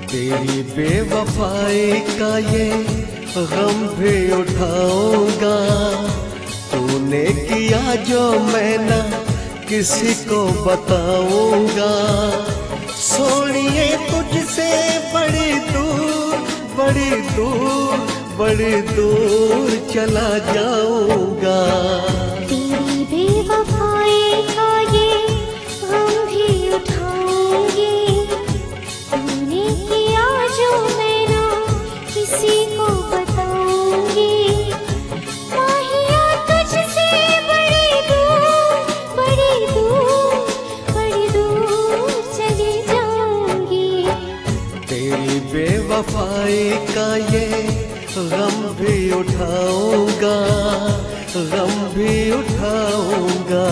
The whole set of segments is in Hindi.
तेरी बेवफाई का ये गम भी उठाऊंगा। तूने किया जो मैं ना किसी को बताऊंगा। सोनिए तुझसे बड़ी दूर बड़ी दूर बड़ी दूर चला जाऊंगा। तेरी बेवफाई का ये गम भी उठाऊंगी। तूने किया जो मैं ना किसी को बताऊंगी। माहिया तुझसे बड़ी दूर बड़ी दूर बड़ी दूर चली जाऊंगी। तेरी बेवफाई का ये गम भी उठाऊंगा, गम भी उठाऊंगा।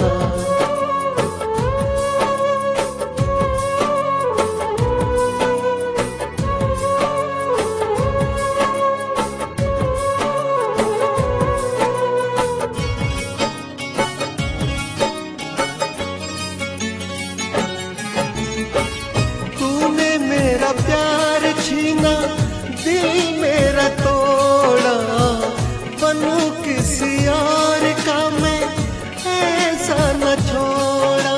तूने मेरा प्यार छीना, दिल मेरा तोड़ा। बनूं किसी और का मैं ऐसा न छोड़ा।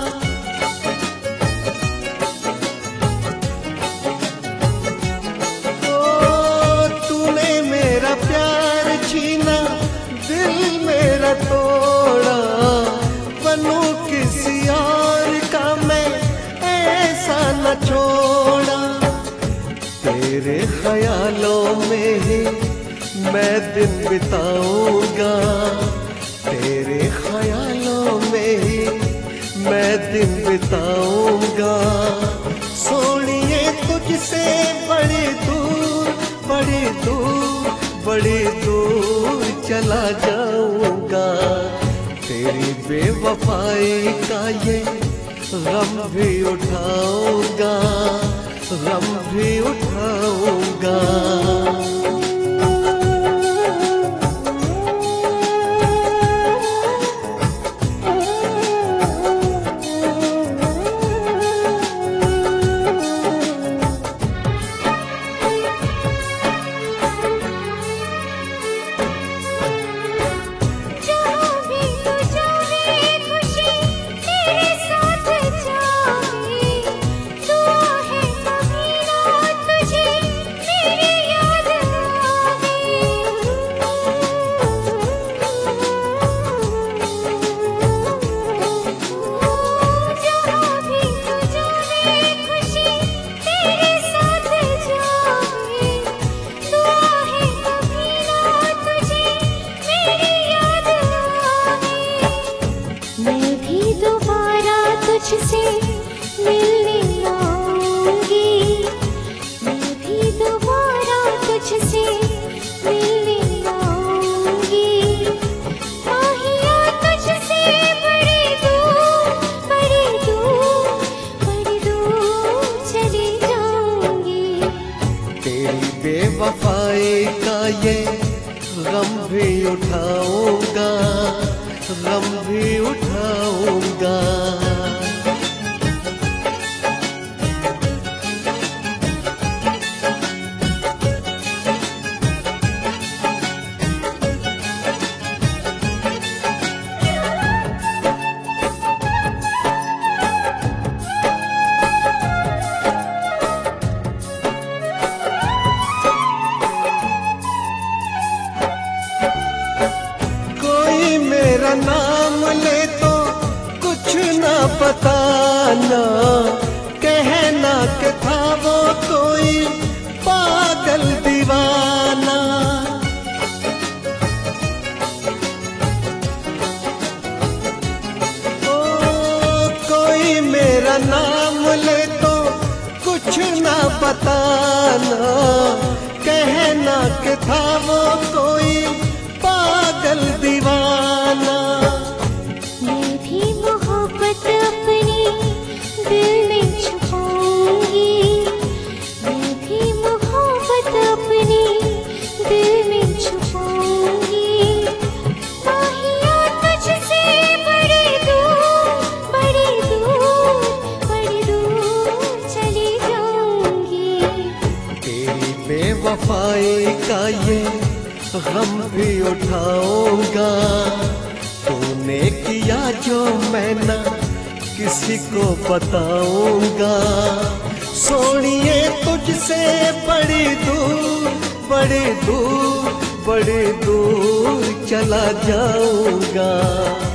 ओ तूने मेरा प्यार छीना, दिल मेरा तोड़ा। बनूं किसी और का मैं ऐसा न छोड़ा। तेरे ख्यालों में ही मैं दिन बिताऊंगा। तेरे ख्यालों में ही मैं दिन बिताऊंगा। सोनिए तुझसे बड़ी दूर बड़ी दूर बड़ी दूर चला जाऊंगा। तेरी बेवफाई का ये गम भी उठाऊंगा, गम भी उठाऊंगा। तुझसे मिलने आऊंगी। मैं भी दोबारा तुझसे मिलने आऊंगी। माहिया तुझसे बड़ी दूर बड़ी दूर बड़ी दूर चली जाऊंगी। तेरी बेवफाई का ये गम भी उठाऊंगा, गम भी उठाऊंगा। मेरा नाम ले तो कुछ ना बताना। कहना कि था वो कोई पागल दीवाना। ओ कोई मेरा नाम ले तो कुछ ना बताना। कहना कि था वो कोई पागल दीवाना। मैं भी मोहब्बत अपनी दिल में छुपाऊंगी। मैं भी मोहब्बत अपनी दिल में छुपाऊंगी। माहिया तुझसे बड़ी दूर बड़ी दूर बड़ी दूर चली जाऊंगी। बेवफाई का ये गम भी उठाऊंगा। तूने किया जो मैं ना किसी को बताऊंगा। सोनिए तुझसे बड़ी दूर बड़ी दूर बड़ी दूर चला जाऊंगा।